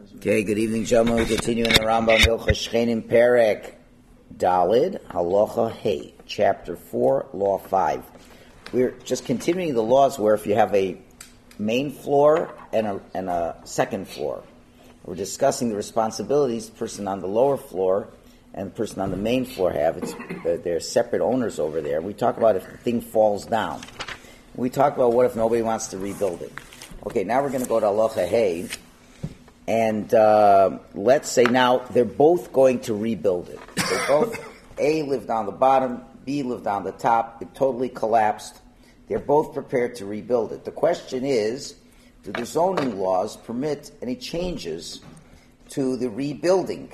Okay, good evening, gentlemen. We continue in the Rambam Hilchos Shchenim Perek Dalid Halacha Hey, Chapter 4, Law 5. We're just continuing the laws where if you have a main floor and a second floor, we're discussing the responsibilities the person on the lower floor and the person on the main floor have. They're separate owners over there. We talk about if the thing falls down. We talk about what if nobody wants to rebuild it. Okay, now we're going to go to Halacha Hey. And let's say now they're both going to rebuild it. They both, A lived on the bottom, B lived on the top. It totally collapsed. They're both prepared to rebuild it. The question is, do the zoning laws permit any changes to the rebuilding?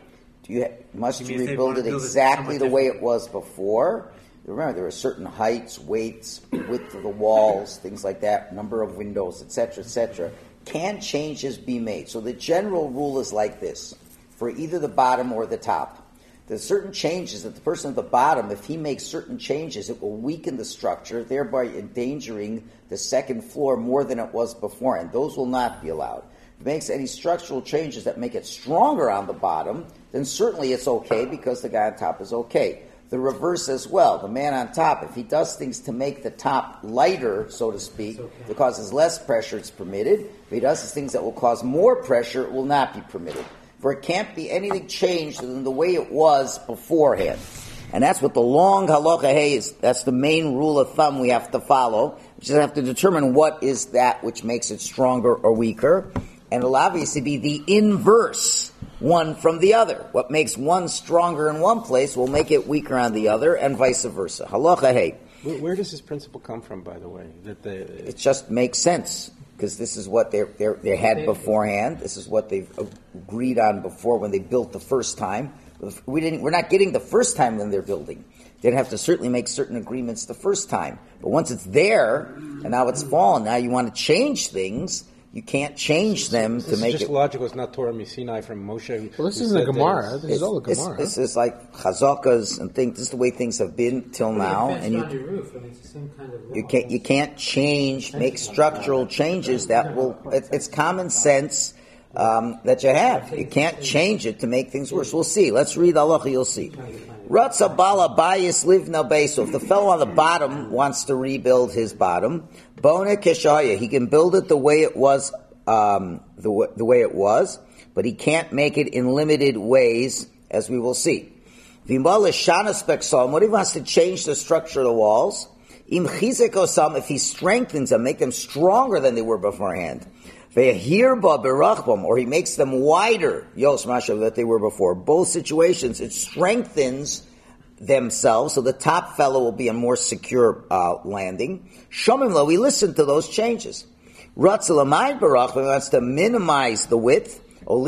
Must you rebuild it exactly the way it was before? Remember, there are certain heights, weights, width of the walls, things like that, number of windows, etc., etc. Can changes be made? So the general rule is like this, for either the bottom or the top. There's certain changes that the person at the bottom, if he makes certain changes, it will weaken the structure, thereby endangering the second floor more than it was before, and those will not be allowed. If he makes any structural changes that make it stronger on the bottom, then certainly it's okay because the guy on top is okay. The reverse as well. The man on top, if he does things to make the top lighter, so to speak, that causes less pressure, it's permitted. If he does things that will cause more pressure, it will not be permitted. For it can't be anything changed than the way it was beforehand. And that's what the long halacha hey is. That's the main rule of thumb we have to follow. We just have to determine what is that which makes it stronger or weaker. And it'll obviously be the inverse one from the other. What makes one stronger in one place will make it weaker on the other, and vice versa. Halacha hey. Where does this principle come from, by the way? It just makes sense, because this is what they had beforehand. This is what they've agreed on before when they built the first time. We're not getting the first time when they're building. They'd have to certainly make certain agreements the first time. But once it's there, and now it's fallen, now you want to change things. You can't change them to make it. It's just logical. It's not Torah Misinai from Moshe. Well, this isn't a Gemara. This is all a Gemara. This is like chazakas and things. This is the way things have been till now. And on your roof. I mean, it's the same kind of you can't change, make structural changes that will. It's common sense that you have. You can't change it to make things worse. We'll see. Let's read halacha. You'll see. Ratza bala bayis livna beis. So if the fellow on the bottom wants to rebuild his bottom, bona keshaya, he can build it the way it was, the way it was, but he can't make it in limited ways, as we will see. What if he wants to change the structure of the walls? If he strengthens them, make them stronger than they were beforehand. Or he makes them wider, that they were before. Both situations, it strengthens themselves, so the top fellow will be a more secure landing. Shomim, we listen to those changes. Ratzalamayid barach, he wants to minimize the width,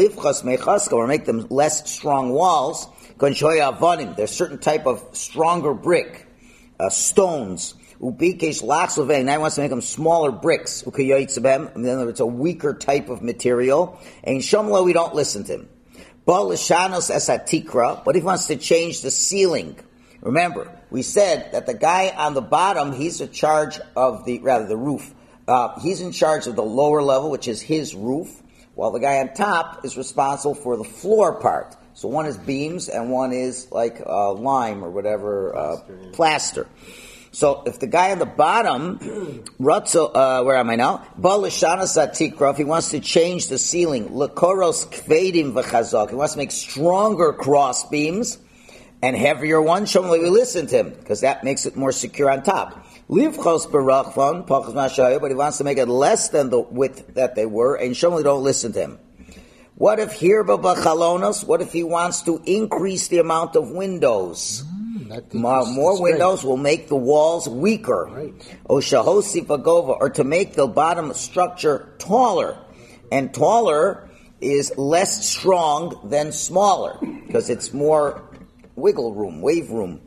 or make them less strong walls. There's certain type of stronger brick, stones. Ubikesh laxlevei. Now he wants to make them smaller bricks. Ukayoitzebem. In other words, a weaker type of material. And Shomlo, we don't listen to him. Bal lishanos esatikra. But if he wants to change the ceiling, remember we said that the guy on the bottom, he's in charge of the roof. He's in charge of the lower level, which is his roof, while the guy on top is responsible for the floor part. So one is beams and one is like lime or whatever plaster. So if the guy on the bottom, where am I now? If he wants to change the ceiling, lekoros kvedim v'chazok, he wants to make stronger cross beams and heavier ones, we listen to him, because that makes it more secure on top. Livchos berachvan, pachas mashaya, but he wants to make it less than the width that they were, and we don't listen to him. What if hirba b'chalonos? What if he wants to increase the amount of windows? More windows will make the walls weaker. Right. Or to make the bottom structure taller. And taller is less strong than smaller, because it's more wiggle room, wave room.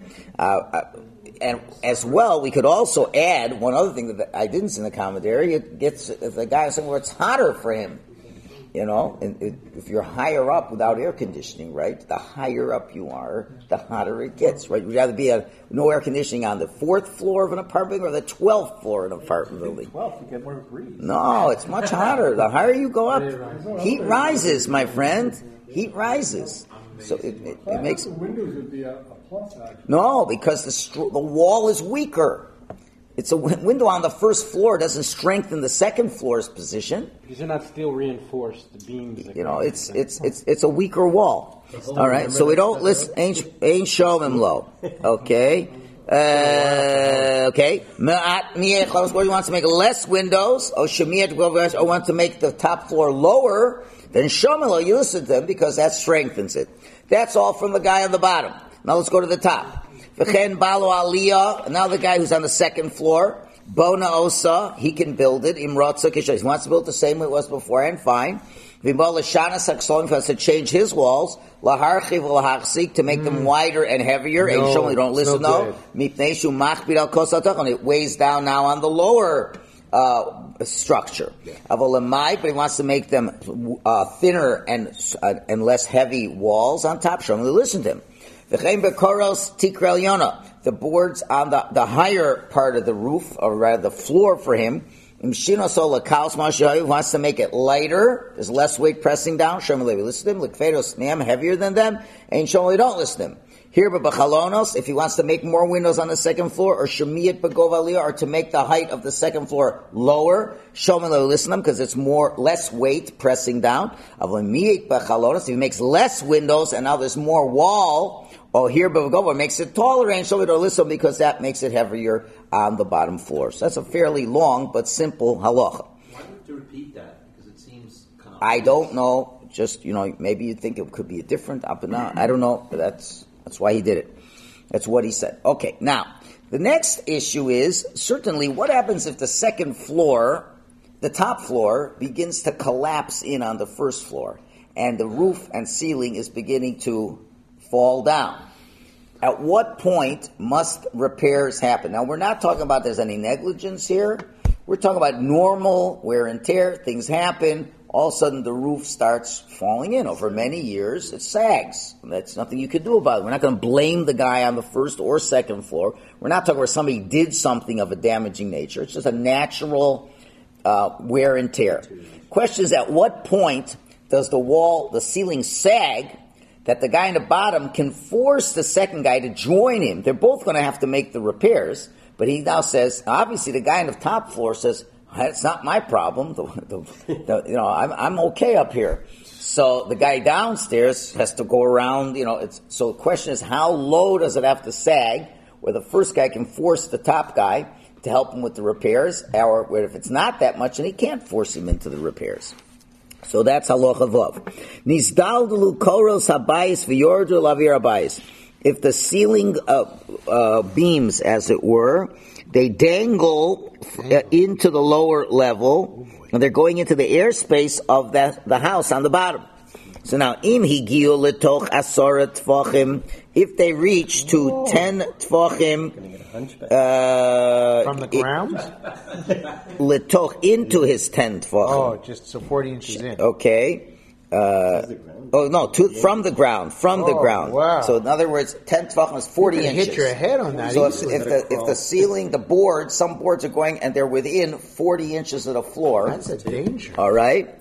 And as well, we could also add one other thing that I didn't see in the commentary. It gets the guy somewhere it's hotter for him. You know, and if you're higher up without air conditioning, right? The higher up you are, the hotter it gets, right? You'd rather be no air conditioning on the 4th floor of an apartment or the 12th floor of an apartment building. 12th, you get more breeze. No, it's much hotter. The higher you go up, heat rises, my friend. Heat rises. So it makes. The windows would be a plus, actually. No, because the wall is weaker. It's a window on the 1st floor doesn't strengthen the 2nd floor's position. These are not steel reinforced. The beams. You know, it's a weaker wall. All right, so we don't list ain't show him low. Okay, okay. He wants to make less windows. Or wants to make the top floor lower. Then shomelo, you listen to him because that strengthens it. That's all from the guy on the bottom. Now let's go to the top. V'chen balo aliyah. Now the guy who's on the 2nd floor, bona osa, he can build it. Imrotza kisha. He wants to build the same way it was before, and fine. V'bal l'shanas haksolim, he wants to change his walls. Laharchiv l'hachzik, to make them wider and heavier. And shomelo, don't listen though. Mipnei shu machbid al kosatach, and it weighs down now on the lower structure. Avolamai, but he wants to make them thinner and less heavy walls on top. Shomelo, listen to him. The boards on the higher part of the roof, or rather the floor for him, he wants to make it lighter. There's less weight pressing down. Listen to him. Heavier than them. And don't listen to him. Here, but if he wants to make more windows on the 2nd floor, or shemiyat begovalia, or to make the height of the 2nd floor lower, listen to him because it's less weight pressing down. If he makes less windows and now there's more wall, here begova makes it taller, and listen because that makes it heavier on the bottom floor. So that's a fairly long but simple halacha. Why do you have to repeat that? Because it seems kind of. I don't know. Just maybe you think it could be a different up and down. I don't know. But that's why he did it. That's what he said. Okay, now, the next issue is, certainly, what happens if the 2nd floor, the top floor, begins to collapse in on the 1st floor, and the roof and ceiling is beginning to fall down? At what point must repairs happen? Now, we're not talking about there's any negligence here. We're talking about normal wear and tear. Things happen. All of a sudden, the roof starts falling in. Over many years, it sags. That's nothing you can do about it. We're not going to blame the guy on the 1st or 2nd floor. We're not talking where somebody did something of a damaging nature. It's just a natural wear and tear. Question is, at what point does the ceiling sag that the guy in the bottom can force the 2nd guy to join him? They're both going to have to make the repairs. But he now says, obviously, the guy on the top floor says, it's not my problem. I'm okay up here. So the guy downstairs has to go around. So the question is, how low does it have to sag, where the first guy can force the top guy to help him with the repairs, or where if it's not that much, and he can't force him into the repairs. So that's halacha vav. Nizdaldulu koros habayis v'yordu lavir habayis. If the ceiling beams, as it were, they dangle into the lower level, and they're going into the airspace of the house on the bottom. So now, im higiu letoch asora tfachim, if they reach to 10 tfachim, from the ground? Letoch, into his 10 tfachim. Oh, just so 40 inches in. Okay. From the ground. From the ground. Wow. So in other words, 10 tefachim is 40 you inches. Hit your head on that. So if the ceiling, the board, some boards are going and they're within 40 inches of the floor. That's a danger. All right.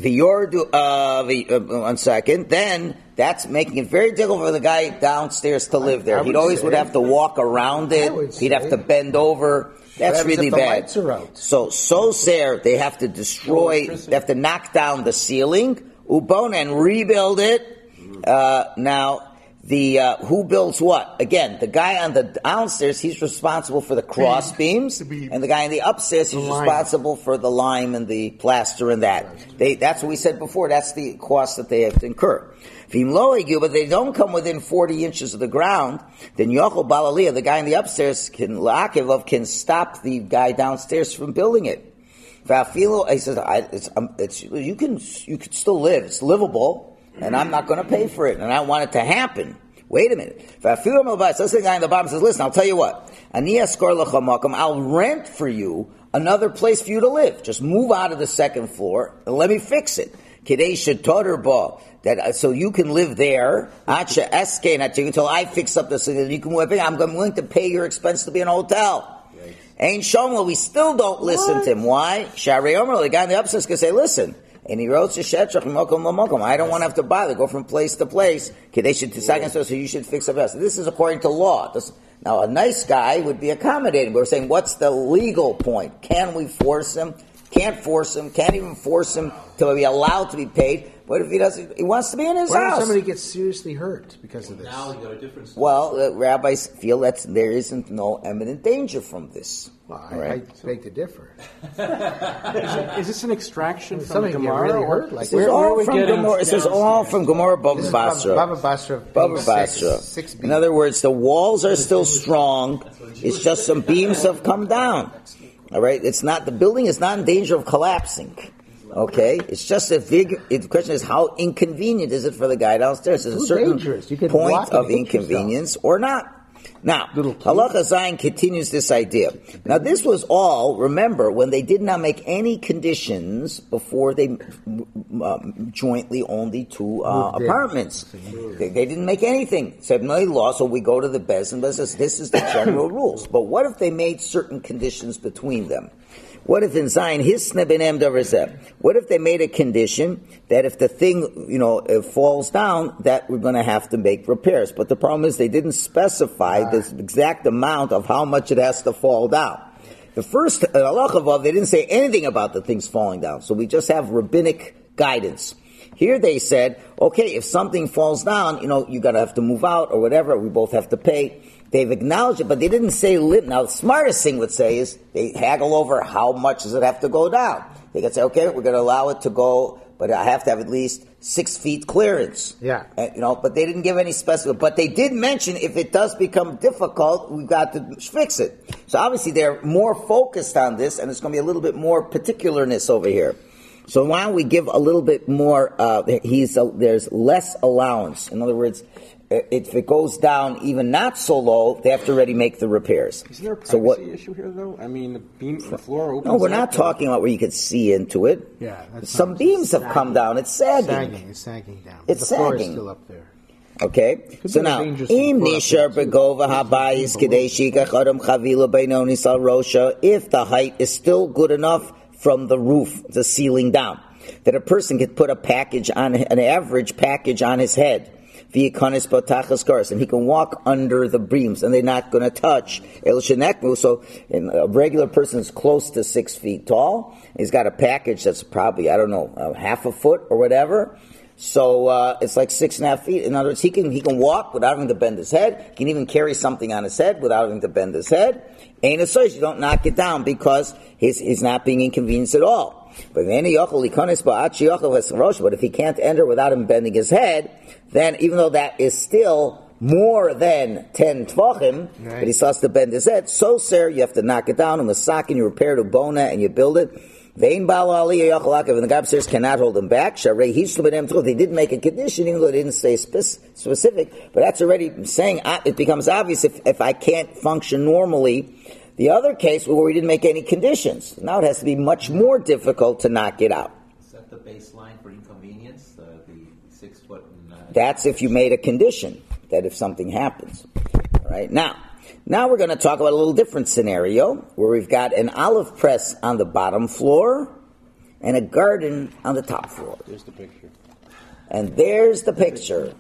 One second. Then that's making it very difficult for the guy downstairs to live there. He'd always would have to walk around it. He'd have to bend over. That's really bad. So ser, they have to destroy. They have to knock down the ceiling. Ubona and rebuild it. Now, who builds what? Again, the guy on the downstairs, he's responsible for the cross beams, and the guy in the upstairs, he's responsible for the lime and the plaster and that. That's what we said before. That's the cost that they have to incur. But they don't come within 40 inches of the ground, then Yochel Balaliyah, the guy in the upstairs, can stop the guy downstairs from building it. He says, you can still live. It's livable, and I'm not going to pay for it, and I want it to happen. Wait a minute. So the guy in the bottom says, listen, I'll tell you what. I'll rent for you another place for you to live. Just move out of the 2nd floor, and let me fix it. Kadesha Toderba, that so you can live there. Acha Eskein until I fix up this. You can move. I'm willing to pay your expense to be in a hotel. Ain't Shomla, we still don't listen to him. Why? Shari Omer, the guy in the upstairs can say, listen. And he wrote to Shetrach Mokom Mokom. I don't want to have to bother, go from place to place. So you should fix up us. This is according to law. Now, a nice guy would be accommodating. We're saying, what's the legal point? Can we force him? Can't force him. Can't even force him to be allowed to be paid. What if he doesn't? He wants to be in his What house. if somebody gets seriously hurt because of this? Now we got a different story. Well, rabbis feel that there isn't no imminent danger from this. Well, Right. I beg to differ. Is this an extraction from Somebody get Gemara? really or- hurt, like This is all from Gemara. This is all from Gemara Bava This is Basra. Baba Basra. Baba page Basra. 6b. In other words, the walls are still strong. It's just some beams have come down. All right, it's not, the building is not in danger of collapsing. Okay, it's just the question is how inconvenient is it for the guy downstairs? There's a Too certain dangerous. You can point walk and of hit inconvenience or not. Now, Little kid. Halacha Zayin continues this idea. Now, this was all, remember, when they did not make any conditions before they jointly owned the two Moved in. apartments. They didn't make anything. Said, no law, so we go to the Bez, and Bez says, this is the general rules. But what if they made certain conditions between them? What if in Zion, hisne benem davar? What if they made a condition that if the thing, it falls down, that we're going to have to make repairs? But the problem is they didn't specify the exact amount of how much it has to fall down. The first halacha, they didn't say anything about the things falling down. So we just have rabbinic guidance. Here they said, okay, if something falls down, you're going to have to move out or whatever. We both have to pay. They've acknowledged it, but they didn't say lit. Now, the smartest thing would say is they haggle over how much does it have to go down. They could say, okay, we're going to allow it to go, but I have to have at least 6 feet clearance. Yeah. But they didn't give any specific. But they did mention if it does become difficult, we've got to fix it. So obviously they're more focused on this, and it's going to be a little bit more particularness over here. So why don't we give a little bit more? There's less allowance. In other words, if it goes down even not so low, they have to already make the repairs. Is there a privacy issue here, though? I mean, the floor opens. No, we're up not talking about where you could see into it. Yeah, that's Some not- beams have come down. It's sagging. It's sagging down. It's the floor is sagging. still up there. Okay, Could so be now, dangerous to im put up nishar there, too. begova habayis kedei shikach adam chavila beinoni sal rosha, if the height is still good enough from the roof, the ceiling down, that a person could put an average package on his head, v'yikonis botachas karas, and he can walk under the beams, and they're not going to touch el shenekmu. So, a regular person is close to 6 feet tall. He's got a package that's probably, half a foot or whatever. So it's like 6.5 feet. In other words, he can walk without having to bend his head. He can even carry something on his head without having to bend his head. Ain't a source. You don't knock it down because he's not being inconvenienced at all. But if he can't enter without him bending his head, then even though that is still more than 10 tvachim, right, but he still has to bend his head, so sir, you have to knock it down, and you repair to bona, and you build it. And the guy upstairs cannot hold him back. They did make a condition, even though they didn't say specific, but that's already saying it becomes obvious if I can't function normally. The other case where we didn't make any conditions, now it has to be much more difficult to knock it out. Is that the baseline for inconvenience? The 6 foot? That's if you made a condition that if something happens. All right, now we're going to talk about a little different scenario where we've got an olive press on the bottom floor and a garden on the top floor. There's the picture. And there's the picture.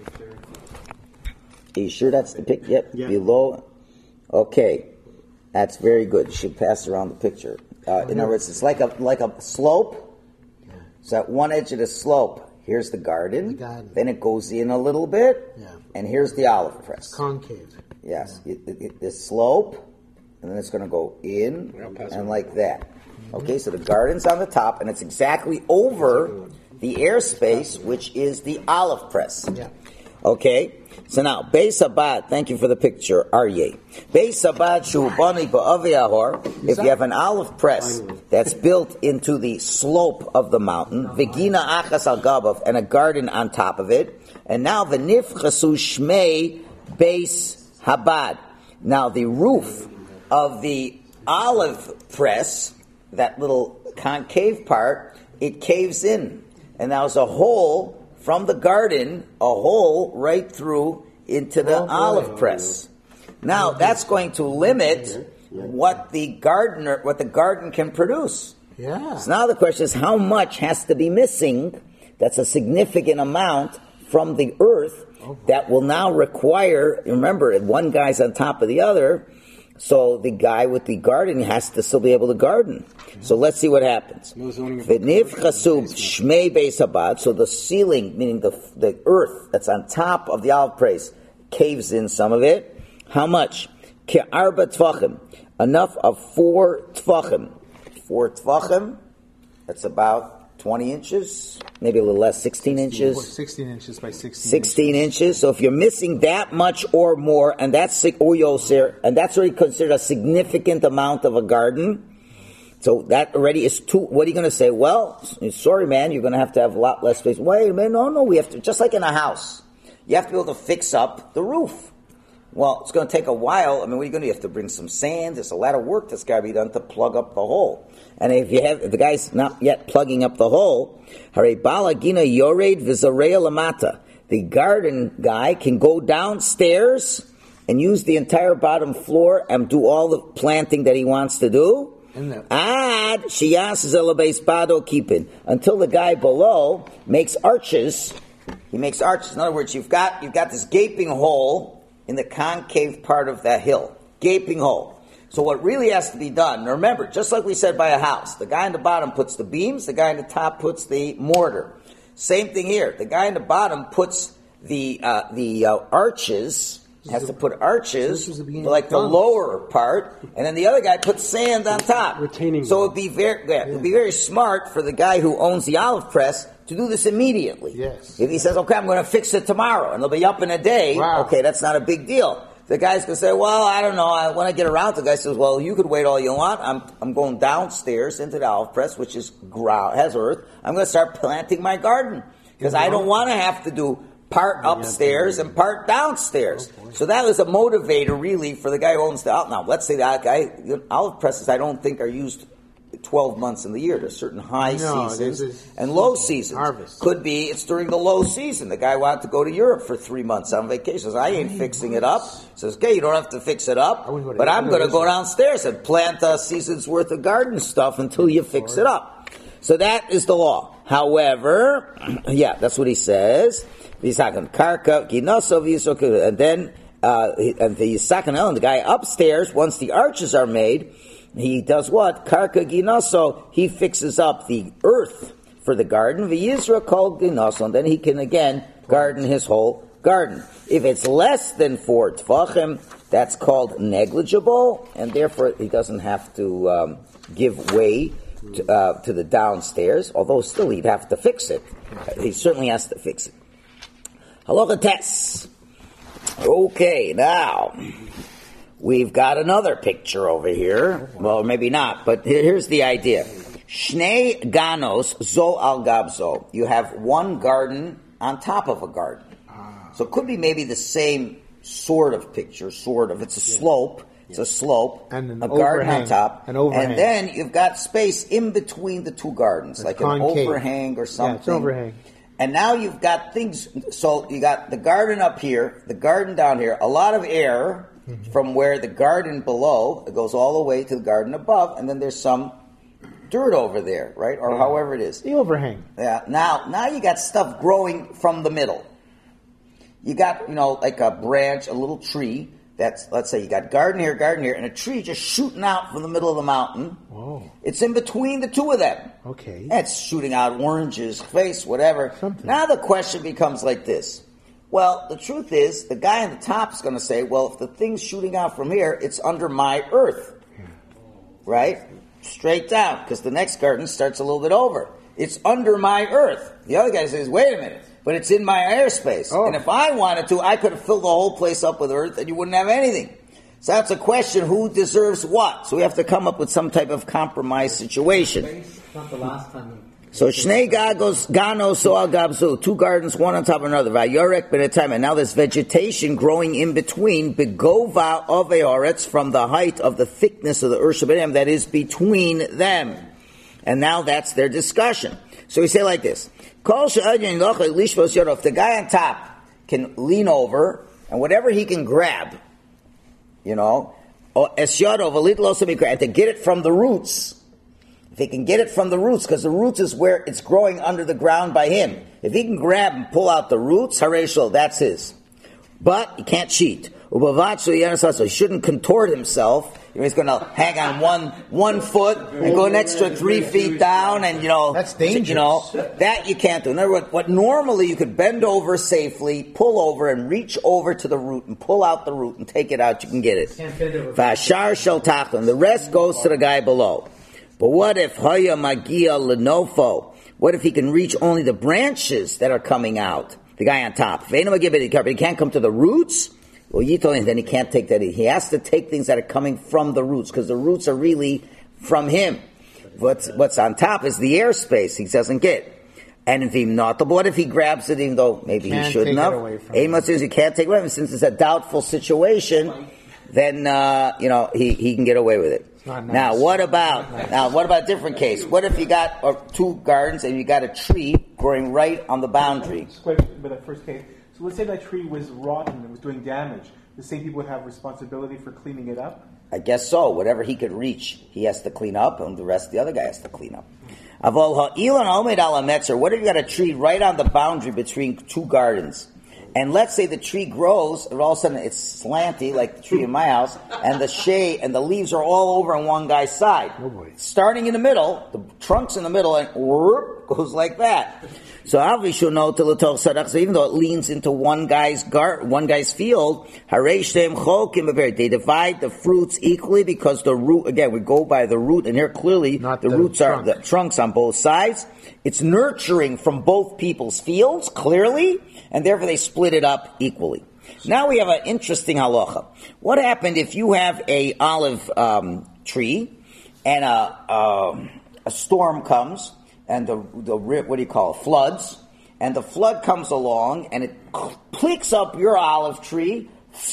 Are you sure that's the picture? Yep, Yeah. below. Okay, that's very good. You should pass around the picture. In other words, it's like a slope. So at one edge of the slope, here's the garden. Then it goes in a little bit. Yeah. And here's the olive press. Concave. Yes, the slope, and then it's going to go in and like that. Okay, so the garden's on the top, and it's exactly over the airspace, which is the olive press. Yeah. Okay, so now, Beis Abad, thank you for the picture, Aryeh. Beis Abad Shubani Ba'avi Ahor, if you have an olive press that's built into the slope of the mountain, Vegina Achas Al Gabav, and a garden on top of it, and now V'nifchasu Shmei Beis Habad. Now the roof of the olive press, that little concave part, it caves in. and now there's a hole from the garden, a hole right through into the olive press. Now that's going to limit what the garden can produce. Yeah. So now the question is, how much has to be missing? That's a significant amount from the earth that will now require, remember, one guy's on top of the other, so the guy with the garden has to still be able to garden. So let's see what happens. So the ceiling, meaning the earth that's on top of the olive press, caves in some of it. How much? Ke'arba tvachim. Enough of 4 tvachim. 4 tvachim, that's about 20 inches, maybe a little less, 16 inches. 16 inches by 16 16 inches. So if you're missing that much or more, and that's uyoser, and that's already considered a significant amount of a garden, so that already is too, what are you going to say? Well, sorry man, you're going to have a lot less space. Wait a minute, no, we have to, just like in a house, you have to be able to fix up the roof. Well, it's going to take a while. I mean, what are you going to do? You have to bring some sand. There's a lot of work that's got to be done to plug up the hole. And if the guy's not yet plugging up the hole, the garden guy can go downstairs and use the entire bottom floor and do all the planting that he wants to do. Until the guy below makes arches. He makes arches. In other words, you've got this gaping hole in the concave part of that hill. Gaping hole. So what really has to be done, now remember, just like we said by a house, the guy in the bottom puts the beams, the guy in the top puts the mortar. Same thing here. The guy in the bottom puts the arches, has to put arches, like the lower part, and then the other guy puts sand on top. Retaining so it'd be very smart for the guy who owns the olive press to do this immediately. Yes. If he says, okay, I'm going to fix it tomorrow, and it'll be up in a day, okay, that's not a big deal. The guy's going to say, well, I don't know, when I get around to it, the guy says, well, you could wait all you want. I'm going downstairs into the olive press, which is has earth. I'm going to start planting my garden, because I don't want to have to do part upstairs and part downstairs. So that was a motivator, really, for the guy who owns the olive. Now, let's say that guy, olive presses, I don't think are used 12 months in the year. There's certain high seasons and low seasons. Harvest. Could be it's during the low season. The guy wanted to go to Europe for 3 months on vacation. Says, I ain't fixing it up. Says, okay, you don't have to fix it up, but I'm going to go downstairs and plant a season's worth of garden stuff until you fix it up. So that is the law. However, that's what he says. He's talking karka, ginosov, and then and the second element, the guy upstairs, once the arches are made, he does what? Karka ginoso, he fixes up the earth for the garden. V'yizra called ginoso, and then he can again garden his whole garden. If it's less than 4 tvachim, that's called negligible, and therefore he doesn't have to give way to the downstairs, although still he'd have to fix it. He certainly has to fix it. Halacha tes. Okay, now we've got another picture over here. Well, maybe not, but here's the idea. Shnei ganos zo al gab zo. You have one garden on top of a garden. So it could be maybe the same sort of picture, It's a slope. It's a slope, and a garden on top, and then you've got space in between the two gardens, like an overhang or something. Yeah, it's overhang. And now you've got things, so you got the garden up here, the garden down here, a lot of air from where the garden below, it goes all the way to the garden above, and then there's some dirt over there, right? Or however it is. The overhang. Yeah. Now you got stuff growing from the middle. You got, like a branch, a little tree. That's, let's say you got garden here, and a tree just shooting out from the middle of the mountain. Whoa. It's in between the two of them. Okay. It's shooting out oranges, face, whatever. Something. Now the question becomes like this. Well, the truth is, the guy on the top is going to say, well, if the thing's shooting out from here, it's under my earth. Right? Straight down, because the next garden starts a little bit over. It's under my earth. The other guy says, wait a minute. But it's in my airspace. And if I wanted to, I could have filled the whole place up with earth and you wouldn't have anything. So that's a question, who deserves what? So we have to come up with some type of compromise situation. Not the last time. So Shnei Ganos Soal Gabzu, 2 gardens, one on top of another. Vayorek B'netam, and now there's vegetation growing in between, Begova of Eoretz, from the height of the thickness of the Ursha B'nem that is between them. And now that's their discussion. So we say like this. If the guy on top can lean over, and whatever he can grab, and to get it from the roots, if he can get it from the roots, because the roots is where it's growing under the ground by him. If he can grab and pull out the roots, hareshol, that's his. But he can't cheat. So he shouldn't contort himself. He's going to hang on one foot and go an extra 3 feet down, and that's dangerous. That you can't do. In other words, what normally you could bend over safely, pull over, and reach over to the root and pull out the root and take it out. You can get it. Vashar shel tachton. The rest goes to the guy below. But what if haya magia lenofo? What if he can reach only the branches that are coming out? The guy on top. He can't come to the roots. Well, then he can't take that. He has to take things that are coming from the roots, because the roots are really from him. What's on top is the airspace he doesn't get. And if he not, what if he grabs it, even though maybe he shouldn't have? Amos says he can't take it away from him. Since it's a doubtful situation, then he can get away with it. Nice. Now what about a different case? What if you got 2 gardens and you got a tree growing right on the boundary? Just quick, but that first case. So let's say that tree was rotten and was doing damage. The same people would have responsibility for cleaning it up? I guess so. Whatever he could reach, he has to clean up, and the rest the other guy has to clean up. What if you got a tree right on the boundary between 2 gardens? And let's say the tree grows, and all of a sudden it's slanty, like the tree in my house, and the shade and the leaves are all over on one guy's side. Oh boy. Starting in the middle, the trunk's in the middle, and whoop, goes like that. So obviously, so even though it leans into one guy's field, they divide the fruits equally, because the root, again, we go by the root, and here clearly the roots are the trunks on both sides. It's nurturing from both people's fields, clearly, and therefore they split it up equally. Now we have an interesting halacha. What happened if you have a olive tree, and a storm comes, and floods, and the flood comes along, and it picks up your olive tree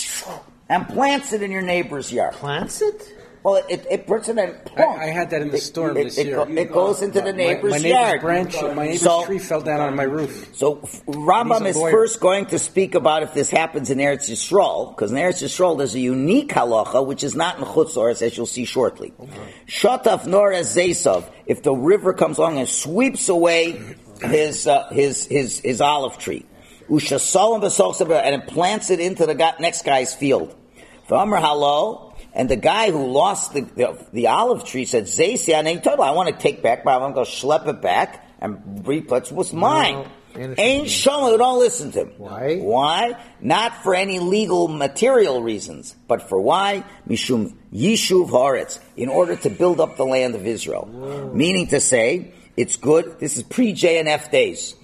and plants it in your neighbor's yard. Plants it? Well, it puts it in. I had that in the storm this year. It goes into the neighbor's yard. My neighbor's tree fell down on my roof. So Rambam is first going to speak about if this happens in Eretz Yisrael, because in Eretz Yisrael there's a unique halacha which is not in Chutz La'aretz, as you'll see shortly. Shotaf nor as Zesav, if the river comes along and sweeps away his olive tree, Ushasalim b'sochsav, and it plants it into the next guy's field. V'amar halo. And the guy who lost the olive tree said, I want to take back, but I'm going to go schlep it back and replace what's mine. Ain't Shalom, don't listen to him. Why? Why? Not for any legal material reasons, but for why? Mishum Yishuv Haaretz, in order to build up the land of Israel. Whoa. Meaning to say, it's good. This is pre-JNF days.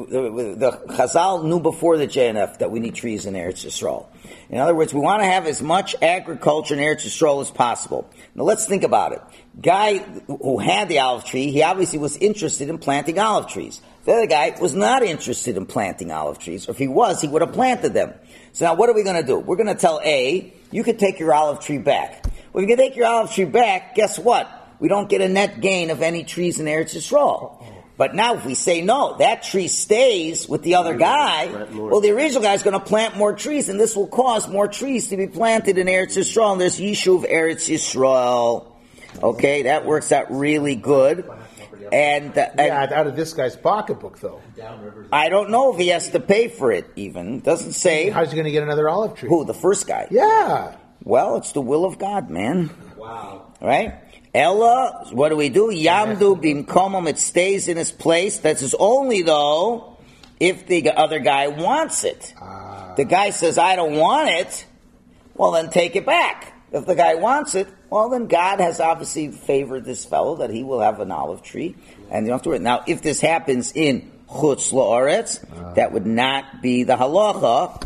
The Chazal knew before the JNF that we need trees in Eretz Yisrael. In other words, we want to have as much agriculture in Eretz Yisrael as possible. Now let's think about it. Guy who had the olive tree, he obviously was interested in planting olive trees. The other guy was not interested in planting olive trees. Or if he was, he would have planted them. So now what are we going to do? We're going to tell A, you can take your olive tree back. Well, if you can take your olive tree back, guess what? We don't get a net gain of any trees in Eretz Yisrael. But now if we say no, that tree stays with the other guy, well, the original guy is going to plant more trees, and this will cause more trees to be planted in Eretz Yisrael, and there's Yishuv Eretz Yisrael. Okay, that works out really good. And out of this guy's pocketbook, though. I don't know if he has to pay for it, even. Doesn't say. How's he going to get another olive tree? Who, the first guy? Yeah. Well, it's the will of God, man. Wow. Right? Ella, what do? Yamdu bimkomom, it stays in its place. That's only, though, if the other guy wants it. The guy says, I don't want it, well, then take it back. If the guy wants it, well, then God has obviously favored this fellow that he will have an olive tree, and you don't have to worry. Now, if this happens in Chutz La'aretz, that would not be the halacha.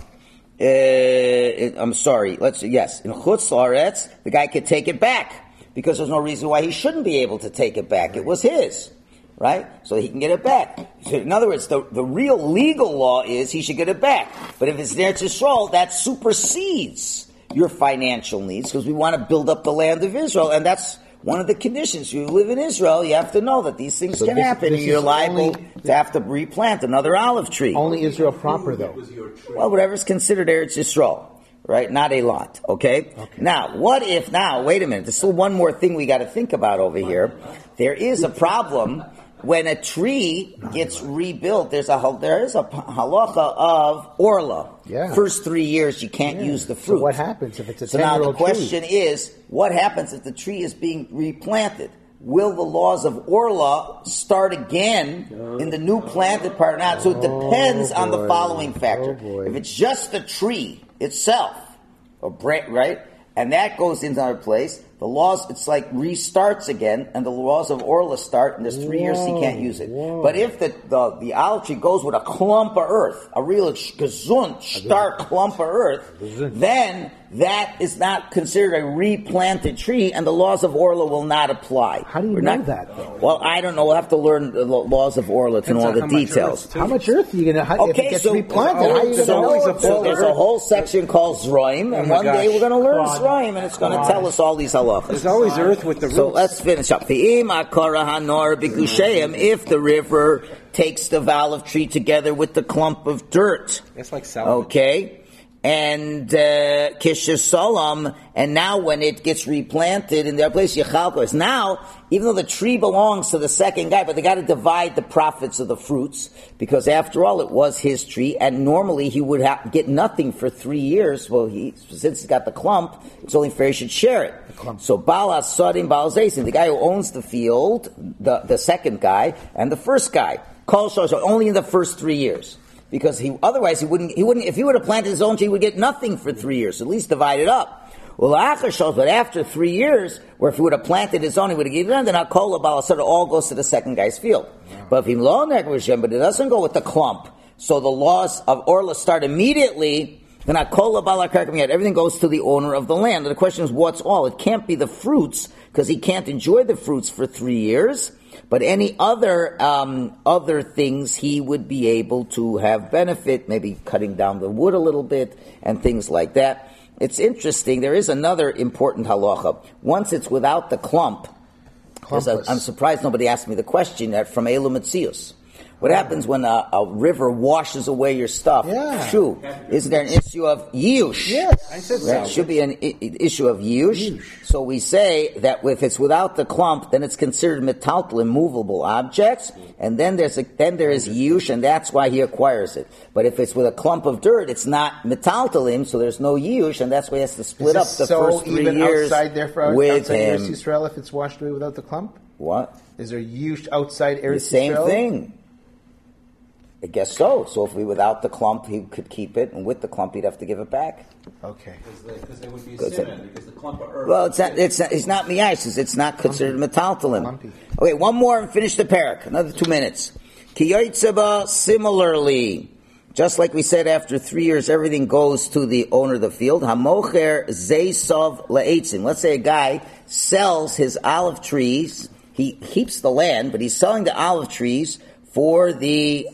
I'm sorry. In Chutz La'aretz, the guy could take it back, because there's no reason why he shouldn't be able to take it back. It was his, right? So he can get it back. So in other words, the real legal law is he should get it back. But if it's Eretz Yisrael, that supersedes your financial needs, because we want to build up the land of Israel, and that's one of the conditions, you live in Israel, you have to know that these things can happen, and you're liable to have to replant another olive tree. Only Israel proper, though. Well, whatever's considered Eretz Yisrael, right? Not a lot, okay? Now, what if, wait a minute, there's still one more thing we got to think about over here. There is a problem when a tree gets rebuilt. There is a halacha of orla. Yeah. First 3 years, you can't use the fruit. So what happens if it's a 10-year-old tree? So now the question is, what happens if the tree is being replanted? Will the laws of orla start again in the new planted part or not? So it depends on the following factor. If it's just the tree itself, right, and that goes into our place, the laws, it's like restarts again, and the laws of orla start, and there's 3 years he can't use it. But if the olive tree goes with a clump of earth, a real gesund, stark clump of earth, then that is not considered a replanted tree, and the laws of orla will not apply. How do you know that, though? Well, I don't know. We'll have to learn the laws of orla to know all the details. How much earth are you going to, if it gets replanted, how are you going to know? So there's a whole section called Zroim, and one day we're going to learn Zroim, and it's going to tell us all these halachas. There's always earth with the roots. So let's finish up. If the river takes the olive tree together with the clump of dirt. That's like salvage. Okay. And kishasolam, and now when it gets replanted in their place, yechalkos. Now, even though the tree belongs to the second guy, but they got to divide the profits of the fruits, because after all, it was his tree, and normally he would get nothing for 3 years. Well, since he's got the clump, it's only fair he should share it. So Baal Asadim, Baal Zaysin, the guy who owns the field, the second guy, and the first guy, Kol Shosha, only in the first 3 years. Because otherwise he wouldn't, if he would have planted his own tree, he would get nothing for 3 years. So at least divide it up. Well, but after 3 years, where if he would have planted his own, he would have given it, then Akola Balasada all goes to the second guy's field. But if he but it doesn't go with the clump, so the laws of Orla start immediately, then Akola Balakarkamiyat, everything goes to the owner of the land. And the question is, what's all? It can't be the fruits, because he can't enjoy the fruits for 3 years. But any other things he would be able to have benefit, maybe cutting down the wood a little bit and things like that. It's interesting. There is another important halacha. Once it's without the clump, I'm surprised nobody asked me the question from Elu Metzius. What happens when a river washes away your stuff? Yeah. True. Isn't there an issue of yush? Yes. I said so. There should be an issue of yush. So we say that if it's without the clump, then it's considered metaltal, movable objects, and then there is yush, and that's why he acquires it. But if it's with a clump of dirt, it's not metaltalim, so there's no yush, and that's why he has to split up the first 3 years outside there for with outside him. Eretz Yisrael if it's washed away without the clump? What? Is there yush outside Eretz The same Yisrael? thing. I guess so. So if without the clump, he could keep it, and with the clump, he'd have to give it back. Okay. Because there would be a simon, because the clump of earth. Well, it's not miyais. It's not considered metaltalim. Okay, one more and finish the parak. Another 2 minutes. Kiyotzeba, similarly, just like we said, after 3 years, everything goes to the owner of the field. Hamocher zeisov le'etzim. Let's say a guy sells his olive trees. He keeps the land, but he's selling the olive trees for the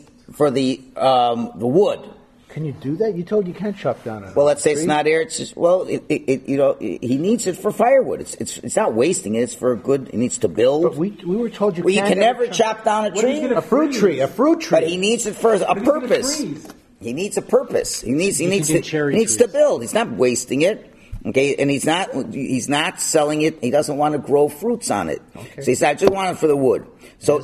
wood. Can you do that? You told you can't chop down it. Well, let's say it's not air. It's just, well, he needs it for firewood. It's not wasting it. It's for good. He needs to build. But we were told you well, can't. You can never chop down a tree. A fruit tree. But he needs it for a purpose. He needs a purpose. He needs to build. He's not wasting it. Okay, and he's not selling it. He doesn't want to grow fruits on it. Okay. So he's not just want it for the wood. So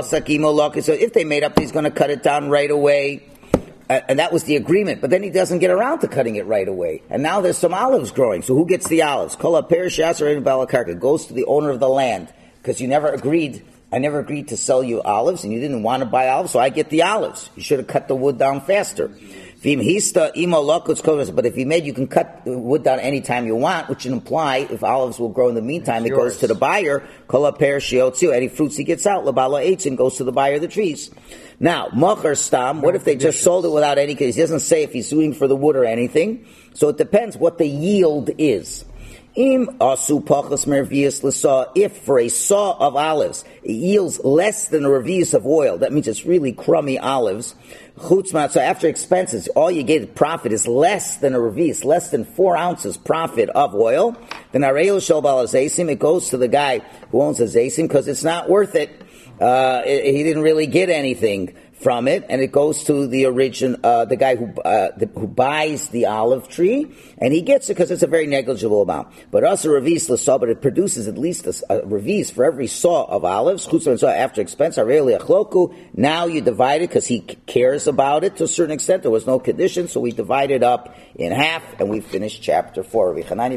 if they made up, he's going to cut it down right away. And that was the agreement. But then he doesn't get around to cutting it right away. And now there's some olives growing. So who gets the olives? Kol ha'perish yaser balakarka goes to the owner of the land. Because you never agreed. I never agreed to sell you olives, and you didn't want to buy olives, so I get the olives. You should have cut the wood down faster. But if he made, you can cut the wood down any time you want, which would imply if olives will grow in the meantime, it goes to the buyer. Any fruits he gets out, labala eitzim goes to the buyer of the trees. Now, machar stam, what if they just sold it without any, because he doesn't say if he's suing for the wood or anything. So it depends what the yield is. If for a saw of olives it yields less than a revius of oil, that means it's really crummy olives. So after expenses, all you get profit is less than a revius, less than 4 ounces profit of oil. Then it goes to the guy who owns a zaysim because it's not worth it. He didn't really get anything from it, and it goes to the the guy who buys the olive tree, and he gets it because it's a very negligible amount. But also revis l'saw, but it produces at least a revis for every saw of olives. After expense, now you divide it because he cares about it to a certain extent. There was no condition, so we divide it up in half, and we finished chapter 4.